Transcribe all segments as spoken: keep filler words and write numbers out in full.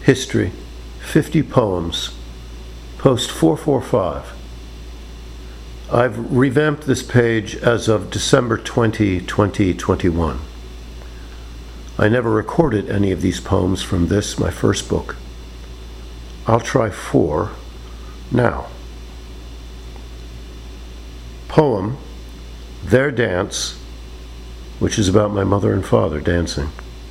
History, fifty poems, post four forty-five. I've revamped this page as of December twentieth, twenty twenty-one. I never recorded any of these poems from this, my first book. I'll try four now. Poem, Their Dance, which is about my mother and father dancing.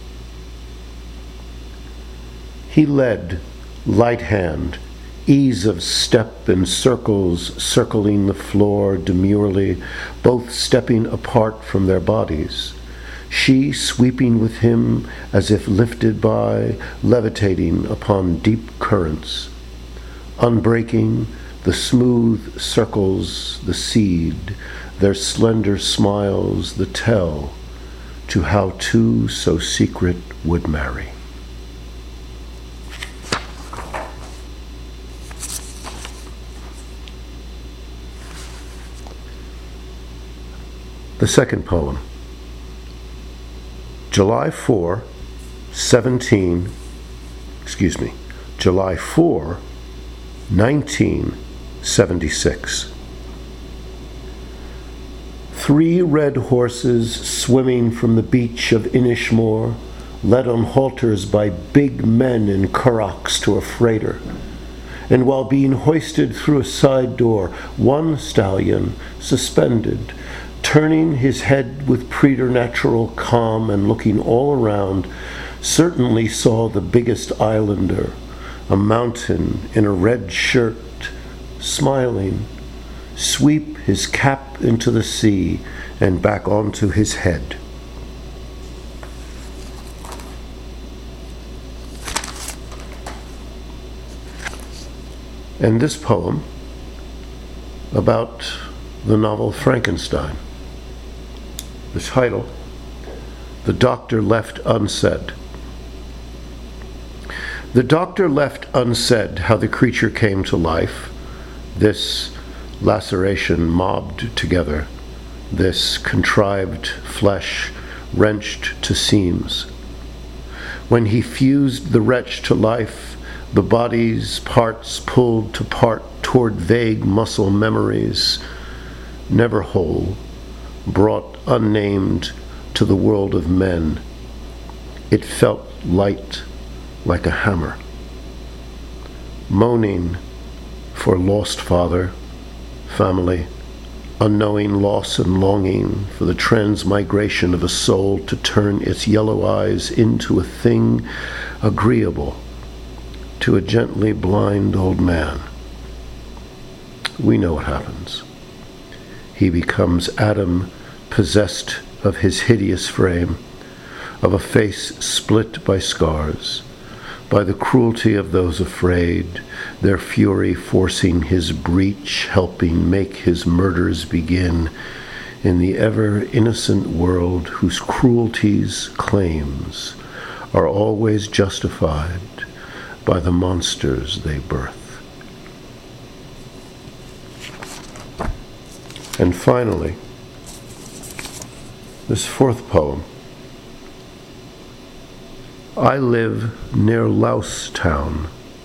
He led, light hand, ease of step in circles circling the floor demurely, both stepping apart from their bodies. She sweeping with him as if lifted by, levitating upon deep currents. Unbreaking, the smooth circles, the seed, their slender smiles, the tell to how two so secret would marry. The second poem. July fourth, seventeen, excuse me, July fourth, nineteen seventy-six. Three red horses swimming from the beach of Inishmore, led on halters by big men in currachs to a freighter. And while being hoisted through a side door, one stallion, suspended, turning his head with preternatural calm and looking all around, certainly saw the biggest islander, a mountain in a red shirt, smiling, sweep his cap into the sea and back onto his head. And this poem about the novel Frankenstein. The title, The Doctor Left Unsaid. The doctor left unsaid how the creature came to life, this laceration mobbed together, this contrived flesh wrenched to seams. When he fused the wretch to life, the body's parts pulled to part toward vague muscle memories, never whole, brought unnamed to the world of men. It felt light like a hammer. Moaning for lost father, family, unknowing loss and longing for the transmigration of a soul to turn its yellow eyes into a thing agreeable to a gently blind old man. We know what happens. He becomes Adam, possessed of his hideous frame, of a face split by scars, by the cruelty of those afraid, their fury forcing his breach, helping make his murders begin in the ever-innocent world whose cruelties, claims, are always justified by the monsters they birth. And finally, this fourth poem. I live near Loustown.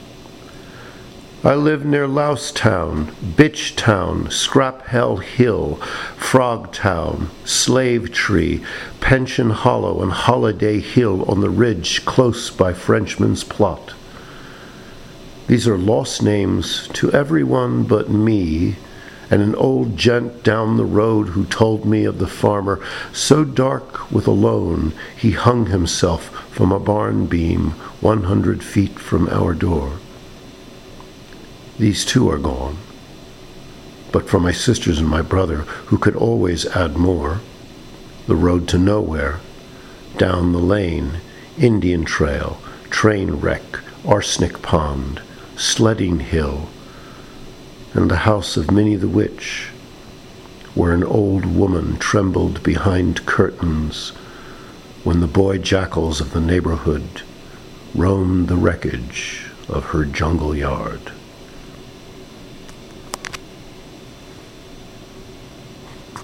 I live near Loustown, Bitch Town, Scrap Hell Hill, Frog Town, Slave Tree, Pension Hollow, and Holiday Hill on the ridge close by Frenchman's Plot. These are lost names to everyone but me, and an old gent down the road who told me of the farmer, so dark with alone he hung himself from a barn beam one hundred feet from our door. These too are gone, but for my sisters and my brother, who could always add more, the road to nowhere, down the lane, Indian Trail, train wreck, arsenic pond, sledding hill, and the house of Minnie the Witch, where an old woman trembled behind curtains when the boy jackals of the neighborhood roamed the wreckage of her jungle yard.